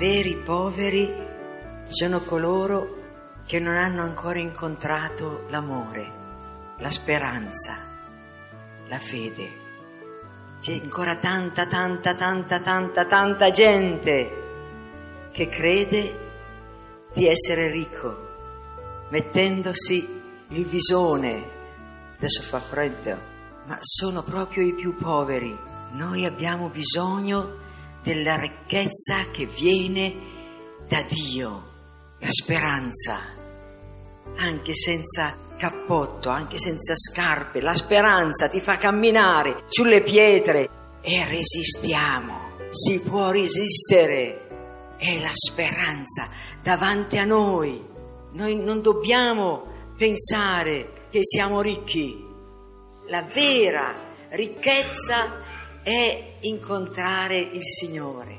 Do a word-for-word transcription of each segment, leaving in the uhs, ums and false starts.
veri poveri sono coloro che non hanno ancora incontrato l'amore, la speranza, la fede. C'è ancora tanta, tanta, tanta, tanta, tanta gente che crede di essere ricco, mettendosi il visone. Adesso fa freddo, ma sono proprio i più poveri. Noi abbiamo bisogno della ricchezza che viene da Dio, la speranza, anche senza cappotto, anche senza scarpe. La speranza ti fa camminare sulle pietre e resistiamo. Si può resistere, è la speranza davanti a noi. Noi non dobbiamo pensare che siamo ricchi. La vera ricchezza è incontrare il Signore.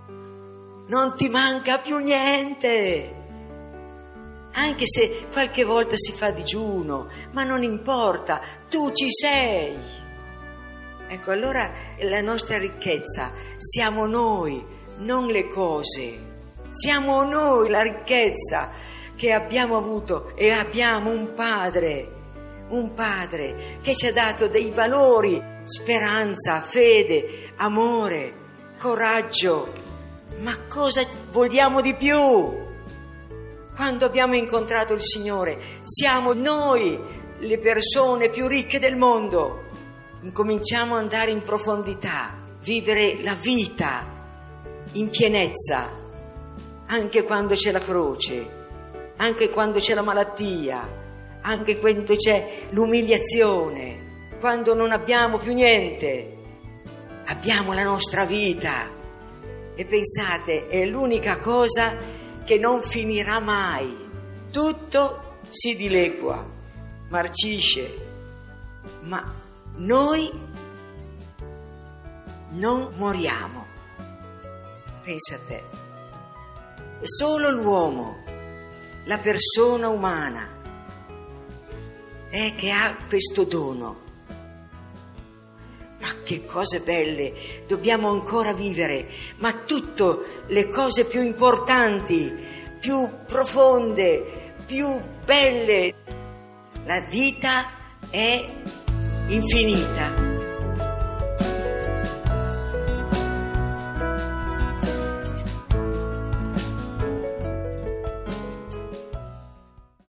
Non ti manca più niente, anche se qualche volta si fa digiuno, ma non importa, tu ci sei. Ecco, allora la nostra ricchezza siamo noi, non le cose. Siamo noi la ricchezza che abbiamo avuto, e abbiamo un Padre, un Padre che ci ha dato dei valori: speranza, fede, amore, coraggio. Ma cosa vogliamo di più? Quando abbiamo incontrato il Signore, siamo noi le persone più ricche del mondo. Incominciamo ad andare in profondità, vivere la vita in pienezza, anche quando c'è la croce, anche quando c'è la malattia, anche quando c'è l'umiliazione, quando non abbiamo più niente. Abbiamo la nostra vita, e pensate, è l'unica cosa che non finirà mai. Tutto si dilegua, marcisce, ma noi non moriamo. Pensa a te, solo l'uomo, la persona umana, è che ha questo dono. Ma che cose belle dobbiamo ancora vivere, ma tutte le cose più importanti, più profonde, più belle. La vita è infinita.